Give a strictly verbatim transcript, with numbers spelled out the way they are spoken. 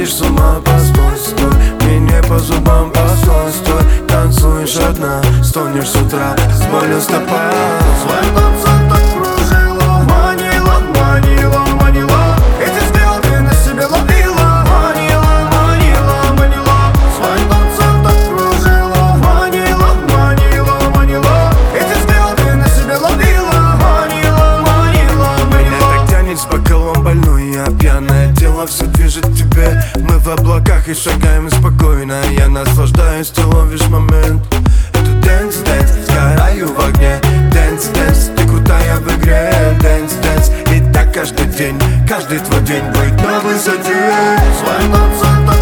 сводишь с ума, постой, стой. Мне не по зубам, постой, стой. Танцуешь одна, стонешь с утра с болью в стопах. Свой танцор так кружила, манила, манила, манила. Эти взгляды на себе ловила, манила, манила, манила. Свой танцор так кружила, манила, манила, манила. Эти взгляды на себе ловила, манила, манила, манила. Меня так тянет с бокалом больной, я пьяное тело все движет тебе. Мы в облаках и шагаем спокойно. Я наслаждаюсь, ты ловишь момент. Это dance, dance, сгораю в огне. Dance, dance, ты крутая в игре. Dance, dance, и так каждый день, каждый твой день будет на высоте. Свой танцор